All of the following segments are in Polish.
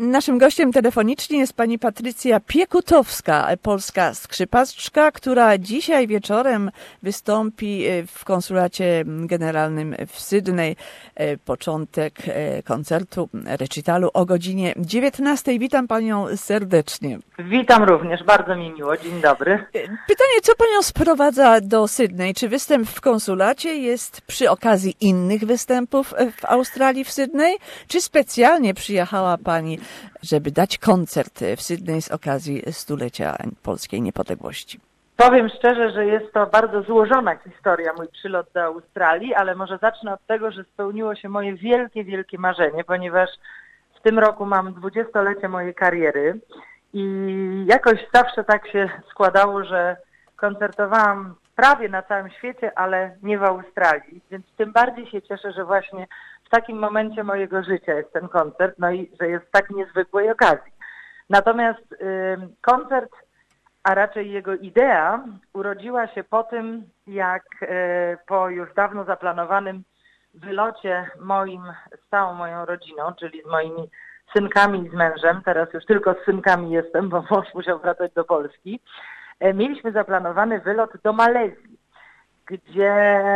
Naszym gościem telefonicznie jest pani Patrycja Piekutowska, polska skrzypaczka, która dzisiaj wieczorem wystąpi w Konsulacie Generalnym w Sydney. Początek koncertu, recitalu o godzinie 19:00. Witam panią serdecznie. Witam również, bardzo mi miło. Dzień dobry. Pytanie, co panią sprowadza do Sydney? Czy występ w konsulacie jest przy okazji innych występów w Australii, w Sydney? Czy specjalnie przyjechała pani, żeby dać koncert w Sydney z okazji stulecia polskiej niepodległości? Powiem szczerze, że jest to bardzo złożona historia, mój przylot do Australii, ale może zacznę od tego, że spełniło się moje wielkie, wielkie marzenie, ponieważ w tym roku mam 20-lecie mojej kariery i jakoś zawsze tak się składało, że koncertowałam prawie na całym świecie, ale nie w Australii, więc tym bardziej się cieszę, że właśnie w takim momencie mojego życia jest ten koncert, no i że jest w tak niezwykłej okazji. Natomiast koncert, a raczej jego idea, urodziła się po tym, jak po już dawno zaplanowanym wylocie moim z całą moją rodziną, czyli z moimi synkami i z mężem, teraz już tylko z synkami jestem, bo mąż musiał wracać do Polski, mieliśmy zaplanowany wylot do Malezji, gdzie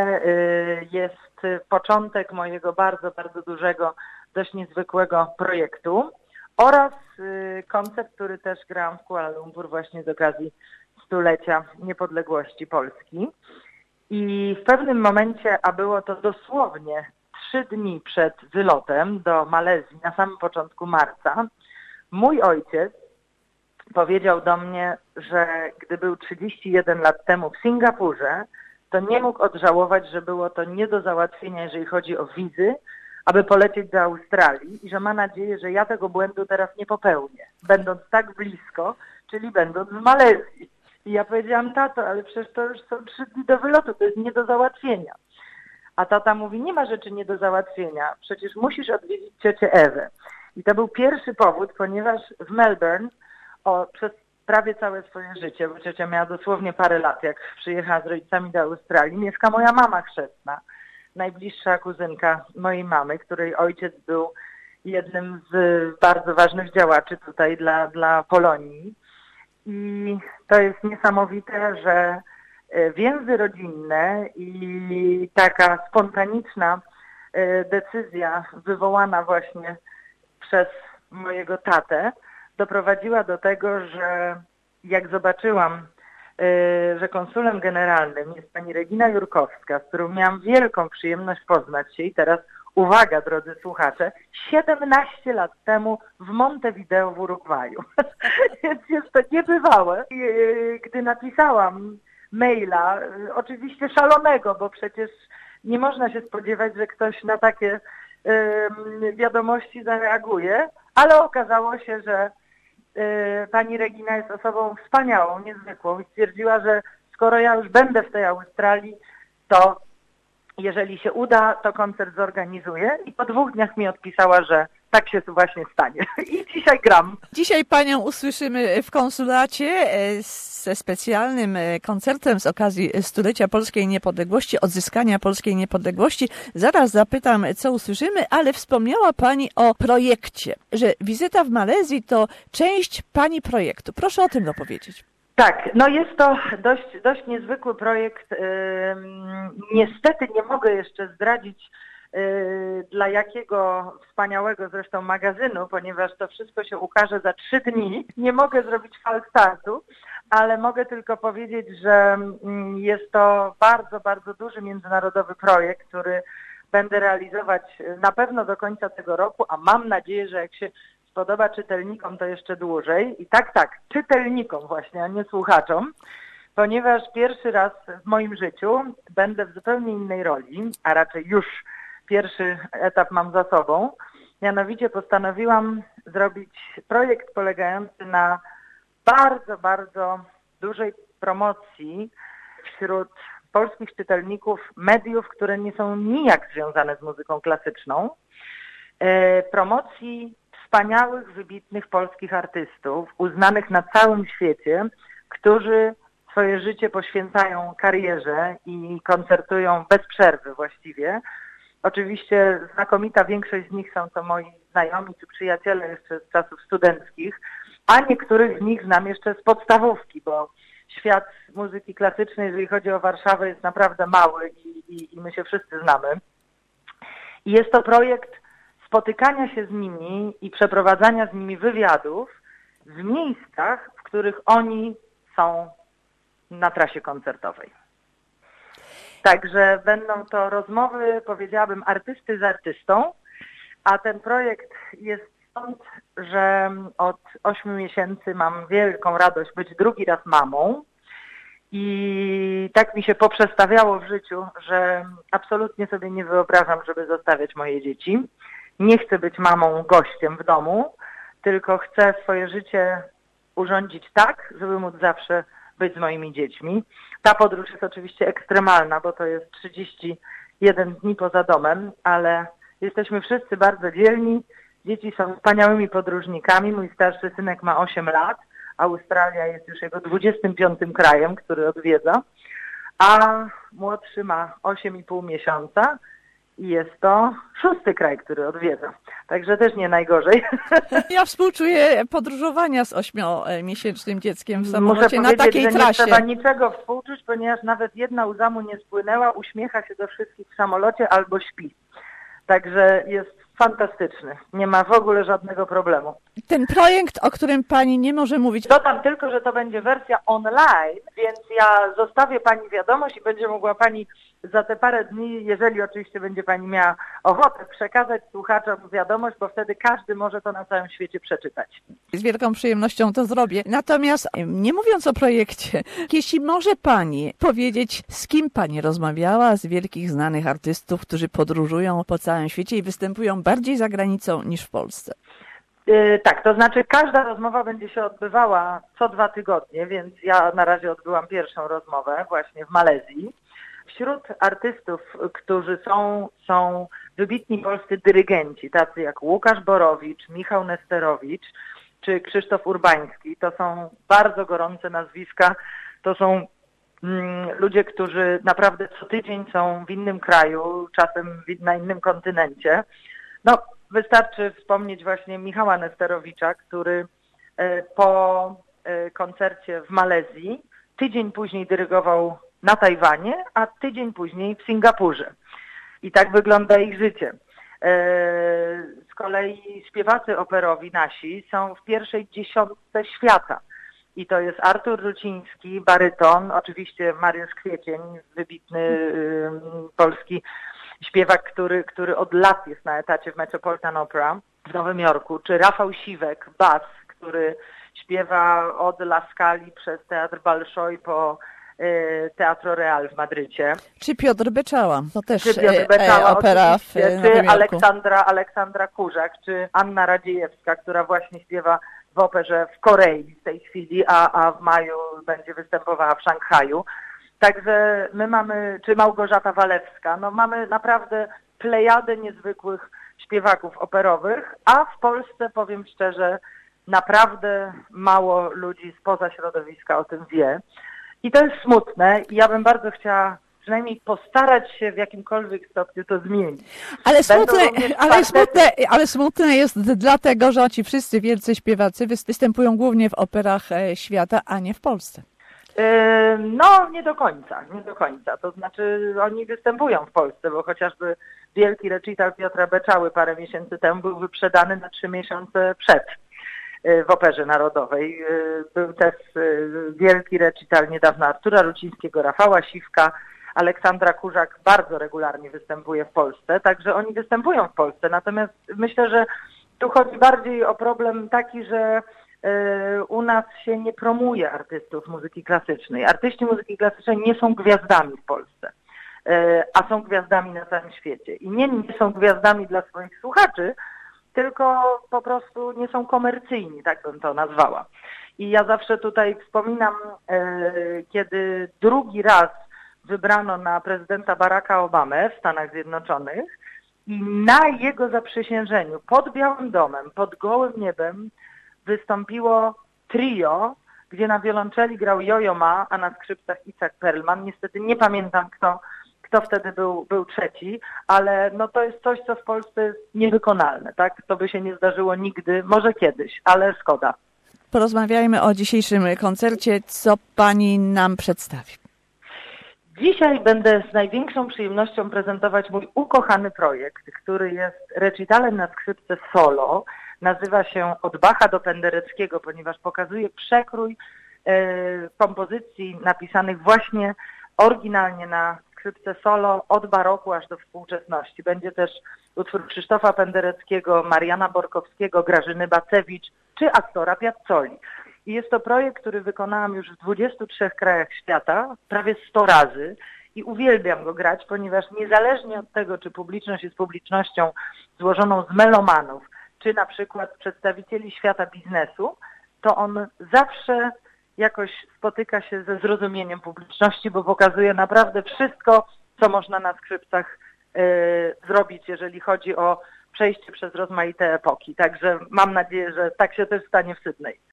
jest początek mojego bardzo, bardzo dużego, dość niezwykłego projektu oraz koncert, który też grałam w Kuala Lumpur właśnie z okazji stulecia niepodległości Polski. I w pewnym momencie, a było to dosłownie 3 dni przed wylotem do Malezji, na samym początku marca, mój ojciec powiedział do mnie, że gdy był 31 lat temu w Singapurze, to nie mógł odżałować, że było to nie do załatwienia, jeżeli chodzi o wizy, aby polecieć do Australii i że ma nadzieję, że ja tego błędu teraz nie popełnię, będąc tak blisko, czyli będąc w Malezji. I ja powiedziałam: tato, ale przecież to już są 3 dni do wylotu, to jest nie do załatwienia. A tata mówi: nie ma rzeczy nie do załatwienia, przecież musisz odwiedzić ciocię Ewę. I to był pierwszy powód, ponieważ w Melbourne przez prawie całe swoje życie, bo ciocia miała dosłownie parę lat, jak przyjechała z rodzicami do Australii, mieszka moja mama chrzestna, najbliższa kuzynka mojej mamy, której ojciec był jednym z bardzo ważnych działaczy tutaj dla Polonii. I to jest niesamowite, że więzy rodzinne i taka spontaniczna decyzja wywołana właśnie przez mojego tatę doprowadziła do tego, że jak zobaczyłam, że konsulem generalnym jest pani Regina Jurkowska, z którą miałam wielką przyjemność poznać się i teraz, uwaga drodzy słuchacze, 17 lat temu w Montevideo w Urugwaju. Więc jest to niebywałe. Gdy napisałam maila, oczywiście szalonego, bo przecież nie można się spodziewać, że ktoś na takie wiadomości zareaguje, ale okazało się, że pani Regina jest osobą wspaniałą, niezwykłą i stwierdziła, że skoro ja już będę w tej Australii, to jeżeli się uda, to koncert zorganizuje i po 2 dniach mi odpisała, że tak się właśnie stanie. I dzisiaj gram. Dzisiaj panią usłyszymy w konsulacie ze specjalnym koncertem z okazji stulecia polskiej niepodległości, odzyskania polskiej niepodległości. Zaraz zapytam, co usłyszymy, ale wspomniała pani o projekcie, że wizyta w Malezji to część pani projektu. Proszę o tym opowiedzieć. Tak, no jest to dość niezwykły projekt. Niestety nie mogę jeszcze zdradzić dla jakiego wspaniałego zresztą magazynu, ponieważ to wszystko się ukaże za 3 dni. Nie mogę zrobić falstartu, ale mogę tylko powiedzieć, że jest to bardzo, bardzo duży międzynarodowy projekt, który będę realizować na pewno do końca tego roku, a mam nadzieję, że jak się spodoba czytelnikom, to jeszcze dłużej. I tak, czytelnikom właśnie, a nie słuchaczom, ponieważ pierwszy raz w moim życiu będę w zupełnie innej roli, a raczej już pierwszy etap mam za sobą. Mianowicie postanowiłam zrobić projekt polegający na bardzo, bardzo dużej promocji wśród polskich czytelników mediów, które nie są nijak związane z muzyką klasyczną. Promocji wspaniałych, wybitnych polskich artystów, uznanych na całym świecie, którzy swoje życie poświęcają karierze i koncertują bez przerwy właściwie. Oczywiście znakomita większość z nich są to moi znajomi czy przyjaciele jeszcze z czasów studenckich, a niektórych z nich znam jeszcze z podstawówki, bo świat muzyki klasycznej, jeżeli chodzi o Warszawę, jest naprawdę mały i my się wszyscy znamy. I jest to projekt spotykania się z nimi i przeprowadzania z nimi wywiadów w miejscach, w których oni są na trasie koncertowej. Także będą to rozmowy, powiedziałabym, artysty z artystą, a ten projekt jest stąd, że od 8 miesięcy mam wielką radość być drugi raz mamą i tak mi się poprzestawiało w życiu, że absolutnie sobie nie wyobrażam, żeby zostawiać moje dzieci. Nie chcę być mamą gościem w domu, tylko chcę swoje życie urządzić tak, żeby móc zawsze być z moimi dziećmi. Ta podróż jest oczywiście ekstremalna, bo to jest 31 dni poza domem, ale jesteśmy wszyscy bardzo dzielni. Dzieci są wspaniałymi podróżnikami. Mój starszy synek ma 8 lat. Australia jest już jego 25. krajem, który odwiedza, a młodszy ma 8,5 miesiąca i jest to 6. kraj, który odwiedza. Także też nie najgorzej. Ja współczuję podróżowania z 8-miesięcznym dzieckiem w samolocie. Muszę na takiej że trasie. Nie trzeba niczego współczuć, ponieważ nawet jedna łza mu nie spłynęła, uśmiecha się do wszystkich w samolocie albo śpi. Także jest fantastyczny. Nie ma w ogóle żadnego problemu. Ten projekt, o którym pani nie może mówić. Dodam tylko, że to będzie wersja online, więc ja zostawię pani wiadomość i będzie mogła pani za te parę dni, jeżeli oczywiście będzie pani miała ochotę, przekazać słuchaczom wiadomość, bo wtedy każdy może to na całym świecie przeczytać. Z wielką przyjemnością to zrobię. Natomiast nie mówiąc o projekcie, jeśli może pani powiedzieć, z kim pani rozmawiała z wielkich znanych artystów, którzy podróżują po całym świecie i występują bardziej za granicą niż w Polsce. Tak, to znaczy każda rozmowa będzie się odbywała co 2 tygodnie, więc ja na razie odbyłam pierwszą rozmowę właśnie w Malezji. Wśród artystów, którzy są wybitni polscy dyrygenci, tacy jak Łukasz Borowicz, Michał Nesterowicz czy Krzysztof Urbański. To są bardzo gorące nazwiska, to są ludzie, którzy naprawdę co tydzień są w innym kraju, czasem na innym kontynencie. No, wystarczy wspomnieć właśnie Michała Nesterowicza, który po koncercie w Malezji tydzień później dyrygował na Tajwanie, a tydzień później w Singapurze. I tak wygląda ich życie. Z kolei śpiewacy operowi nasi są w pierwszej 10 świata. I to jest Artur Ruciński, baryton, oczywiście Mariusz Kwiecień, wybitny polski śpiewak, który od lat jest na etacie w Metropolitan Opera w Nowym Jorku, czy Rafał Siwek, bas, który śpiewa od La Scali przez Teatr Bolszoi po Teatro Real w Madrycie. Czy Piotr Beczała, to też opera w Nowym Jorku. Czy Aleksandra Kurzak, czy Anna Radziejewska, która właśnie śpiewa w operze w Korei w tej chwili, a w maju będzie występowała w Szanghaju. Także my mamy, czy Małgorzata Walewska, no mamy naprawdę plejadę niezwykłych śpiewaków operowych, a w Polsce, powiem szczerze, naprawdę mało ludzi spoza środowiska o tym wie. I to jest smutne i ja bym bardzo chciała przynajmniej postarać się w jakimkolwiek stopniu to zmienić. Ale smutne jest dlatego, że ci wszyscy wielcy śpiewacy występują głównie w operach świata, a nie w Polsce. No, nie do końca. To znaczy oni występują w Polsce, bo chociażby wielki recital Piotra Beczały parę miesięcy temu był wyprzedany na 3 miesiące przed w Operze Narodowej. Był też wielki recital niedawno Artura Rucińskiego, Rafała Siwka, Aleksandra Kurzak bardzo regularnie występuje w Polsce, także oni występują w Polsce. Natomiast myślę, że tu chodzi bardziej o problem taki, że u nas się nie promuje artystów muzyki klasycznej. Artyści muzyki klasycznej nie są gwiazdami w Polsce, a są gwiazdami na całym świecie. I nie są gwiazdami dla swoich słuchaczy, tylko po prostu nie są komercyjni, tak bym to nazwała. I ja zawsze tutaj wspominam, kiedy drugi raz wybrano na prezydenta Baracka Obamę w Stanach Zjednoczonych i na jego zaprzysiężeniu pod Białym Domem, pod gołym niebem wystąpiło trio, gdzie na wiolonczeli grał Yo-Yo Ma, a na skrzypcach Itzhak Perlman. Niestety nie pamiętam, kto wtedy był trzeci, ale no to jest coś, co w Polsce jest niewykonalne, tak? To by się nie zdarzyło nigdy, może kiedyś, ale szkoda. Porozmawiajmy o dzisiejszym koncercie. Co pani nam przedstawi? Dzisiaj będę z największą przyjemnością prezentować mój ukochany projekt, który jest recitalem na skrzypce solo. Nazywa się Od Bacha do Pendereckiego, ponieważ pokazuje przekrój kompozycji napisanych właśnie oryginalnie na skrzypce solo od baroku aż do współczesności. Będzie też utwór Krzysztofa Pendereckiego, Mariana Borkowskiego, Grażyny Bacewicz czy aktora Piazzoli. I jest to projekt, który wykonałam już w 23 krajach świata, prawie 100 razy i uwielbiam go grać, ponieważ niezależnie od tego, czy publiczność jest publicznością złożoną z melomanów, czy na przykład przedstawicieli świata biznesu, to on zawsze jakoś spotyka się ze zrozumieniem publiczności, bo pokazuje naprawdę wszystko, co można na skrzypcach zrobić, jeżeli chodzi o przejście przez rozmaite epoki. Także mam nadzieję, że tak się też stanie w Sydney.